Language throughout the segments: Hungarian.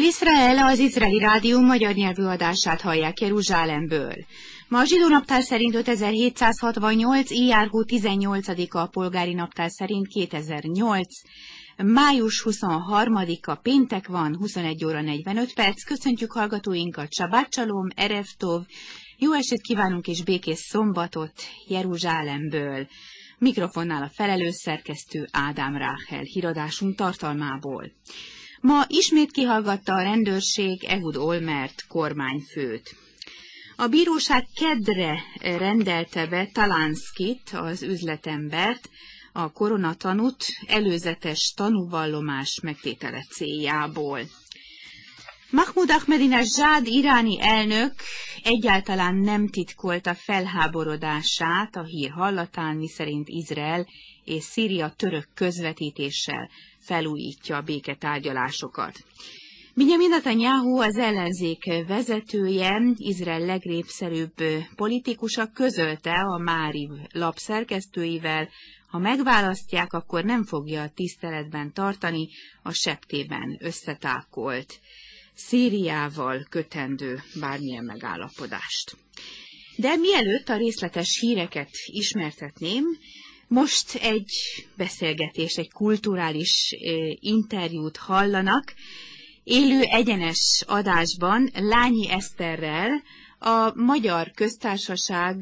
Izrael, az Izraeli Rádió magyar nyelvű adását hallják Jeruzsálemből. Ma a zsidó naptár szerint 5768, ijjárhó 18-a, a polgári naptár szerint 2008, május 23-a, péntek van, 21 óra 45 perc. Köszöntjük hallgatóinkat, Shabbat Shalom, Erev Tov, jó estét kívánunk és békés szombatot Jeruzsálemből. Mikrofonnál a felelős szerkesztő Ádám Ráhel, híradásunk tartalmából. Ma ismét kihallgatta a rendőrség Ehud Olmert kormányfőt. A bíróság kedre rendelte be Talanskit, az üzletembert, a koronatanút előzetes tanúvallomás megtétele céljából. Mahmoud Ahmadinezsad iráni elnök egyáltalán nem titkolta felháborodását a hír hallatán, miszerint Izrael és Szíria török közvetítéssel felújítja a béketárgyalásokat. Benjamin Netanyahu, az ellenzék vezetője, Izrael legnépszerűbb politikusa közölte a Máriv lap szerkesztőivel, ha megválasztják, akkor nem fogja tiszteletben tartani a septében összetákolt Szíriával kötendő bármilyen megállapodást. De mielőtt a részletes híreket ismertetném, most egy beszélgetés, egy kulturális interjút hallanak, élő egyenes adásban Lányi Eszterrel, a Magyar Köztársaság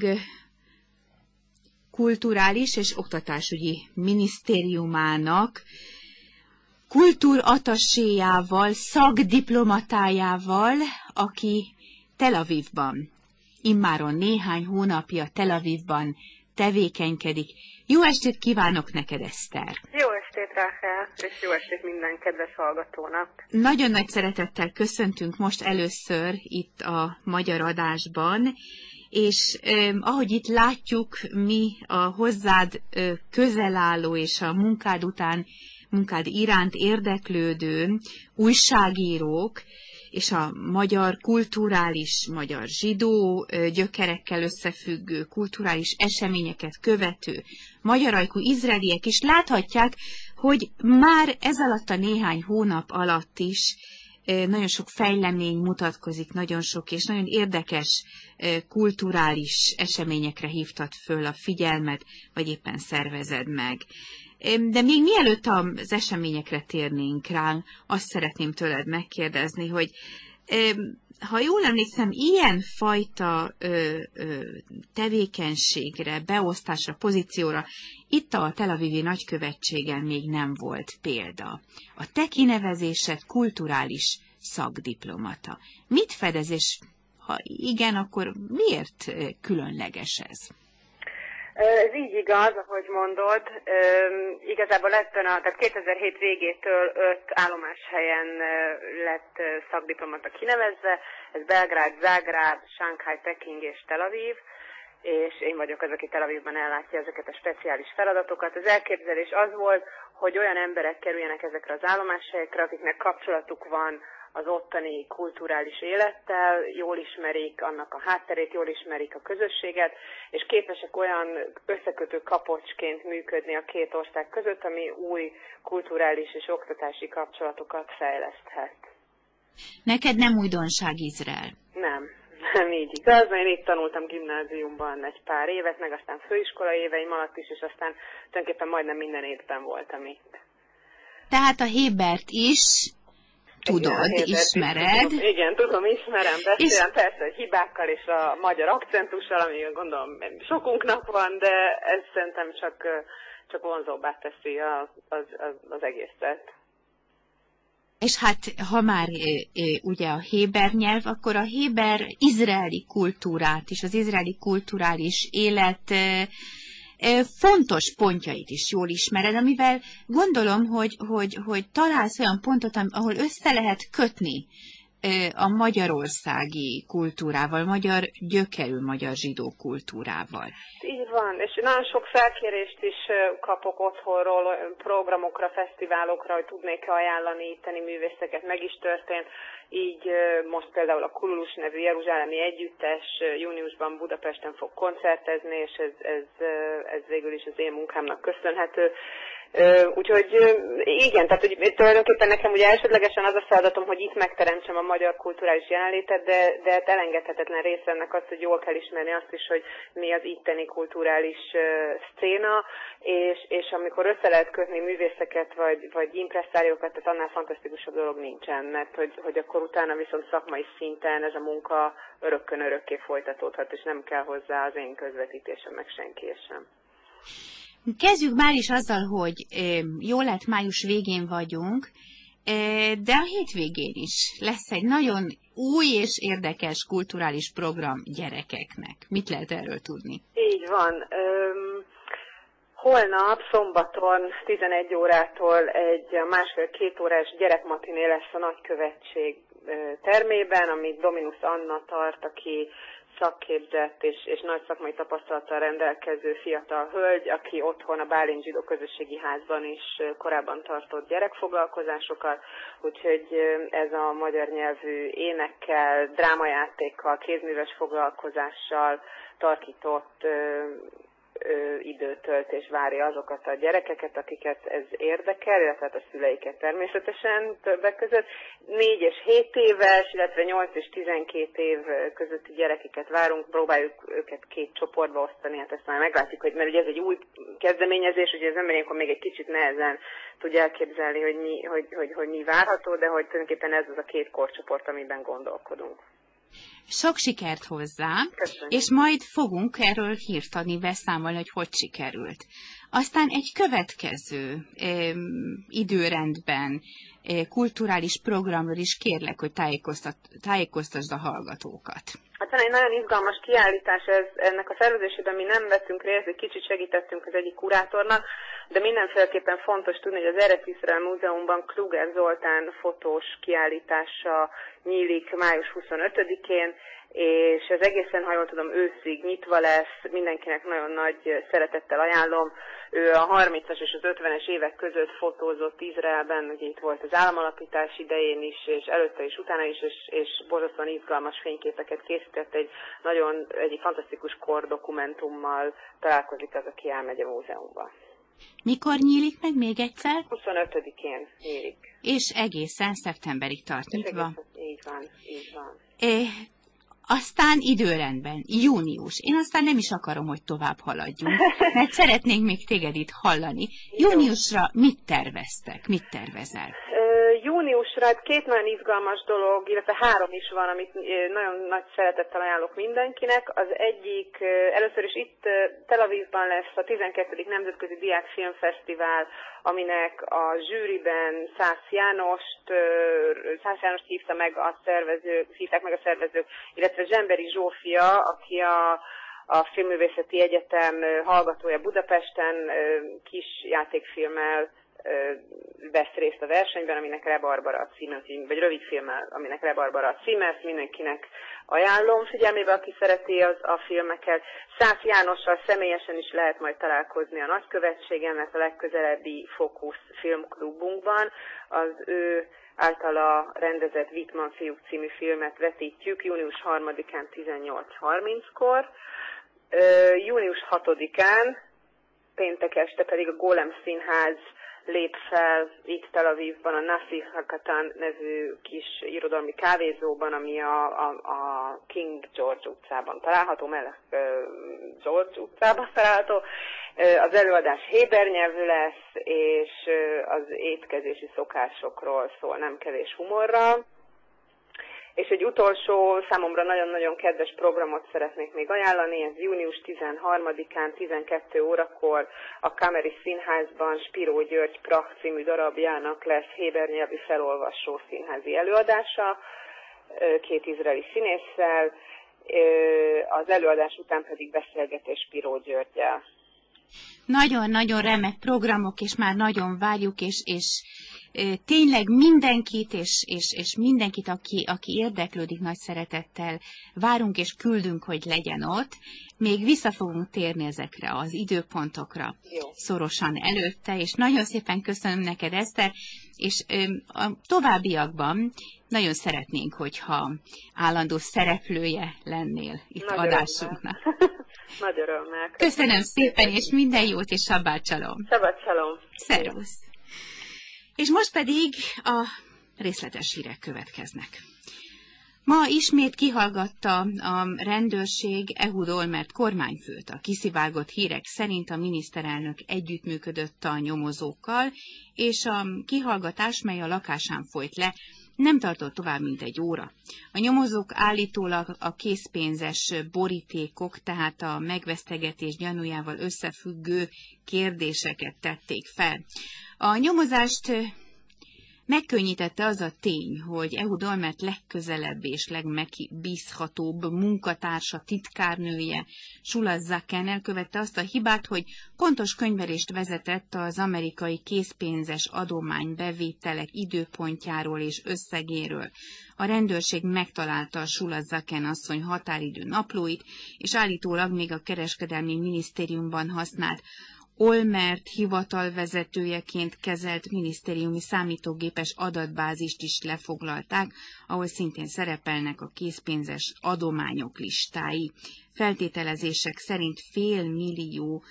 Kulturális és Oktatásügyi Minisztériumának kultúratasséjával, szakdiplomatájával, aki Tel Avivban, immáron néhány hónapja Tel Avivban tevékenykedik. Jó estét kívánok neked, Eszter! Jó estét, Ráhel, és jó estét minden kedves hallgatónak! Nagyon nagy szeretettel köszöntünk most először itt a magyar adásban, és ahogy itt látjuk, mi a hozzád közel álló és a munkád iránt érdeklődő újságírók, és a magyar kulturális, magyar zsidó gyökerekkel összefüggő kulturális eseményeket követő magyar ajkú izraeliek is láthatják, hogy már ez alatt a néhány hónap alatt is nagyon sok fejlemény mutatkozik, nagyon sok és nagyon érdekes kulturális eseményekre hívtad föl a figyelmet, vagy éppen szervezed meg. De még mielőtt az eseményekre térnénk rá, azt szeretném tőled megkérdezni, hogy ha jól emlékszem, ilyen fajta tevékenységre, beosztásra, pozícióra itt a Tel Avivi nagykövetségen még nem volt példa. A te kinevezésed kulturális szakdiplomata. Mit fedez, és ha igen, akkor miért különleges ez? Ez így igaz, ahogy mondod. Igazából tehát 2007 végétől 5 állomáshelyen lett szakdiplomata kinevezve. Ez Belgrád, Zágráb, Shanghai, Peking és Tel Aviv. És én vagyok az, aki Tel Avivban ellátja ezeket a speciális feladatokat. Az elképzelés az volt, hogy olyan emberek kerüljenek ezekre az állomáshelyekre, akiknek kapcsolatuk van az ottani kulturális élettel, jól ismerik annak a hátterét, jól ismerik a közösséget, és képesek olyan összekötő kapocsként működni a két ország között, ami új kulturális és oktatási kapcsolatokat fejleszthet. Neked nem újdonság Izrael? Nem így igaz. Én itt tanultam gimnáziumban egy pár évet, meg aztán főiskola éveim alatt is, és aztán tulajdonképpen majdnem minden évben voltam itt. Tehát a Hébert is tudod, ismered. Igen, tudom, ismerem, beszélem persze, hogy hibákkal és a magyar akcentussal, ami gondolom sokunknak van, de ez szerintem csak vonzóbbá teszi az egészet. És hát, ha már ugye a héber nyelv, akkor a héber izraeli kultúrát és az izraeli kulturális élet fontos pontjait is jól ismered, amivel gondolom, hogy találsz olyan pontot, ahol össze lehet kötni a magyarországi kultúrával, magyar gyökerű magyar zsidó kultúrával. Így van, és nagyon sok felkérést is kapok otthonról, programokra, fesztiválokra, hogy tudnék ajánlani itteni művészeket, meg is történt. Így most például a Kululus nevű jeruzsálemi együttes júniusban Budapesten fog koncertezni, és ez végül is az én munkámnak köszönhető. Úgyhogy igen, tehát hogy tulajdonképpen nekem ugye elsődlegesen az a feladatom, hogy itt megteremtsem a magyar kulturális jelenlétet, de elengedhetetlen része ennek az, hogy jól kell ismerni azt is, hogy mi az itteni kulturális szcéna, és amikor össze lehet kötni művészeket vagy impresszáriókat, tehát annál fantasztikusabb dolog nincsen, mert hogy akkor utána viszont szakmai szinten ez a munka örökkön-örökké folytatódhat, és nem kell hozzá az én közvetítésem, meg senki sem. Kezdjük már is azzal, hogy jól lett, május végén vagyunk, de a hétvégén is lesz egy nagyon új és érdekes kulturális program gyerekeknek. Mit lehet erről tudni? Így van. Holnap, szombaton 11 órától egy 1,5-2 órás gyerekmatiné lesz a Nagykövetség termében, amit Dominus Anna tart, aki szakképzett és nagy szakmai tapasztalattal rendelkező fiatal hölgy, aki otthon a Bálint Zsidó Közösségi Házban is korábban tartott gyerekfoglalkozásokat, úgyhogy ez a magyar nyelvű énekkel, drámajátékkal, kézműves foglalkozással tarkított időtöltés várja azokat a gyerekeket, akiket ez érdekel, illetve a szüleiket természetesen többek között. 4 és 7 éves, illetve 8 és 12 év közötti gyerekeket várunk, próbáljuk őket 2 csoportba osztani, hát ezt már meglátjuk, hogy mert ugye ez egy új kezdeményezés, ugye az ember ilyenkor még egy kicsit nehezen tudja elképzelni, hogy mi várható, de hogy tulajdonképpen ez az a 2 korcsoport, amiben gondolkodunk. Sok sikert hozzá, Köszönjük. És majd fogunk erről hírt adni, beszámolni, hogy sikerült. Aztán egy következő időrendben kulturális programról is kérlek, hogy tájékoztasd a hallgatókat. Hát van egy nagyon izgalmas kiállítás, ennek a szervezésében mi nem vettünk részt, egy kicsit segítettünk az egyik kurátornak, de mindenféleképpen fontos tudni, hogy az Eretz Iszrael Múzeumban Kluger Zoltán fotós kiállítása nyílik május 25-én, és ez egészen, ha jól tudom, őszig nyitva lesz, mindenkinek nagyon nagy szeretettel ajánlom. Ő a 30-as és az 50-es évek között fotózott Izraelben, ugye itt volt az államalapítás idején is, és előtte és utána is, és borzasztóan izgalmas fényképeket készített, egy fantasztikus kordokumentummal találkozik az, aki elmegy a múzeumba. Mikor nyílik meg még egyszer? 25-én nyílik. És egészen szeptemberig tart nyitva? Így van. Aztán időrendben, június. Én aztán nem is akarom, hogy tovább haladjunk, mert szeretnénk még téged itt hallani. Júniusra mit terveztek? Mit tervezel? Júniusra 2 nagyon izgalmas dolog, illetve 3 is van, amit nagyon nagy szeretettel ajánlok mindenkinek. Az egyik, először is itt Tel Avivban lesz a 12. Nemzetközi Diák Filmfesztivál, aminek a zsűriben Szász Jánost hívták meg a szervezők, illetve Zsemberi Zsófia, aki a Filmművészeti Egyetem hallgatója Budapesten, kis játékfilmmel vesz részt a versenyben, aminek Rebarbara a címe, vagy rövidfilmmel, aminek Rebarbara a címe, ezt mindenkinek ajánlom figyelmébe, aki szereti a filmeket. Szász Jánossal személyesen is lehet majd találkozni a Nagykövetségen, mert a legközelebbi Fókusz filmklubunkban az ő általa rendezett Wittmann fiúk című filmet vetítjük június 3-án 18:30-kor. Június 6-án, péntek este pedig a Golem Színház lép fel itt Tel Avivban a Nasi Hakatan nevű kis irodalmi kávézóban, ami a King George utcában található, mellett George utcában található. Az előadás héber nyelvű lesz, és az étkezési szokásokról szól, nem kevés humorral. És egy utolsó, számomra nagyon-nagyon kedves programot szeretnék még ajánlani, ez június 13-án 12 órakor a Kameri Színházban Spiró György Prach című darabjának lesz héber nyelvű felolvasó színházi előadása, 2 izraeli színésszel, az előadás után pedig beszélgetés Spiró Györggyel. Nagyon-nagyon remek programok, és már nagyon várjuk, és tényleg mindenkit, és mindenkit, aki érdeklődik, nagy szeretettel várunk és küldünk, hogy legyen ott. Még vissza fogunk térni ezekre az időpontokra. Jó. Szorosan előtte, és nagyon szépen köszönöm neked, Eszter, és a továbbiakban nagyon szeretnénk, hogyha állandó szereplője lennél itt nagyon adásunknak. Nagy örömmel. Köszönöm szépen, és minden jót, és Sabbat Shalom. Sabbat Shalom. Szervusz. És most pedig a részletes hírek következnek. Ma ismét kihallgatta a rendőrség Ehud Olmert kormányfőt. A kiszivárgott hírek szerint a miniszterelnök együttműködött a nyomozókkal, és a kihallgatás, mely a lakásán folyt le, nem tartott tovább, mint egy óra. A nyomozók állítólag a készpénzes borítékok, tehát a megvesztegetés gyanújával összefüggő kérdéseket tették fel. A nyomozást megkönnyítette az a tény, hogy Ehud Olmert legközelebb és legmegbízhatóbb munkatársa, titkárnője, Shula Zaken elkövette azt a hibát, hogy pontos könyvelést vezetett az amerikai készpénzes adománybevételek időpontjáról és összegéről. A rendőrség megtalálta a Shula Zaken asszony határidő naplóit, és állítólag még a kereskedelmi minisztériumban használt Olmert hivatalvezetőjeként kezelt minisztériumi számítógépes adatbázist is lefoglalták, ahol szintén szerepelnek a készpénzes adományok listái. Feltételezések szerint $500 millió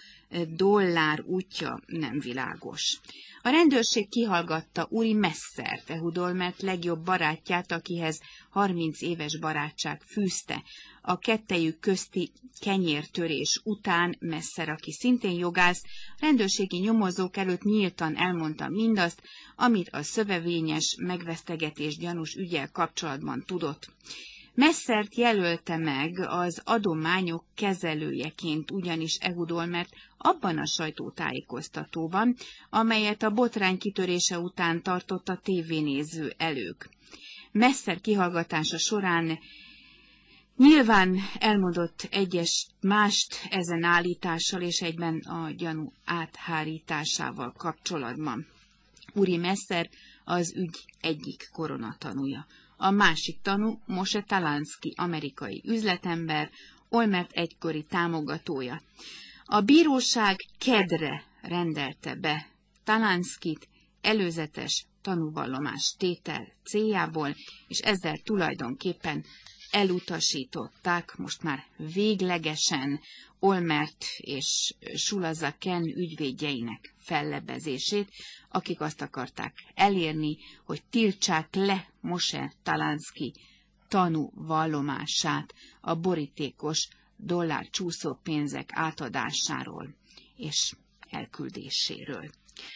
útja nem világos. A rendőrség kihallgatta Uri Messert, Ehud Olmert legjobb barátját, akihez 30 éves barátság fűzte. A kettejük közti kenyértörés után Messer, aki szintén jogász, rendőrségi nyomozók előtt nyíltan elmondta mindazt, amit a szövevényes megvesztegetés gyanús üggyel kapcsolatban tudott. Messert jelölte meg az adományok kezelőjeként ugyanis Ehud Olmert abban a sajtótájékoztatóban, amelyet a botrány kitörése után tartott a tévénéző elők. Messer kihallgatása során nyilván elmondott egyes mást ezen állítással és egyben a gyanú áthárításával kapcsolatban. Uri Messer az ügy egyik koronatanúja. A másik tanú Moshe Talansky, amerikai üzletember, Olmert egykori támogatója. A bíróság kedre rendelte be Talanskit előzetes tanúvallomás tétel céljából, és ezzel tulajdonképpen elutasították most már véglegesen Olmert és Shula Zaken ügyvédjeinek fellebezését, akik azt akarták elérni, hogy tiltsák le Moshe Talansky tanúvallomását a borítékos dollárcsúszó pénzek átadásáról és elküldéséről.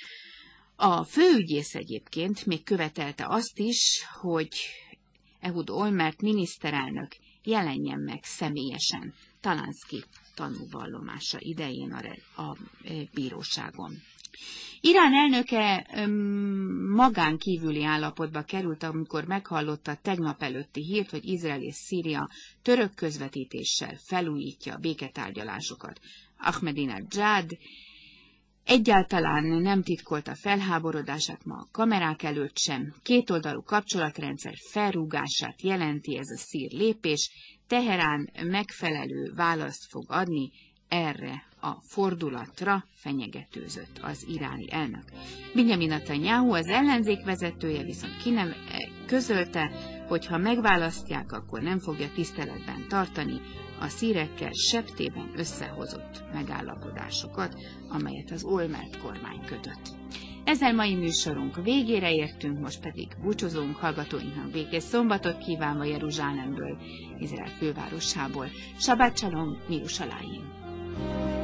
A főügyész egyébként még követelte azt is, hogy Ehud Olmert miniszterelnök jelenjen meg személyesen Talansky tanúvallomása idején a bíróságon. Irán elnöke magán kívüli állapotba került, amikor meghallotta tegnap előtti hírt, hogy Izrael és Szíria török közvetítéssel felújítja a béketárgyalásokat. Ahmadinejad egyáltalán nem titkolta felháborodását ma a kamerák előtt sem. Kétoldalú kapcsolatrendszer felrúgását jelenti ez a szír lépés. Teherán megfelelő választ fog adni erre a fordulatra, fenyegetőzött az iráni elnök. Benjamin Netanyahu, az ellenzék vezetője viszont közölte, hogy ha megválasztják, akkor nem fogja tiszteletben tartani a szírekkel septében összehozott megállapodásokat, amelyet az Olmert kormány kötött. Ezzel mai műsorunk végére értünk, most pedig búcsúzunk, hallgatóinknak békés szombatot kívánva Jeruzsálemből, Izrael fővárosából. Sabbat Shalom, Mirushalayim.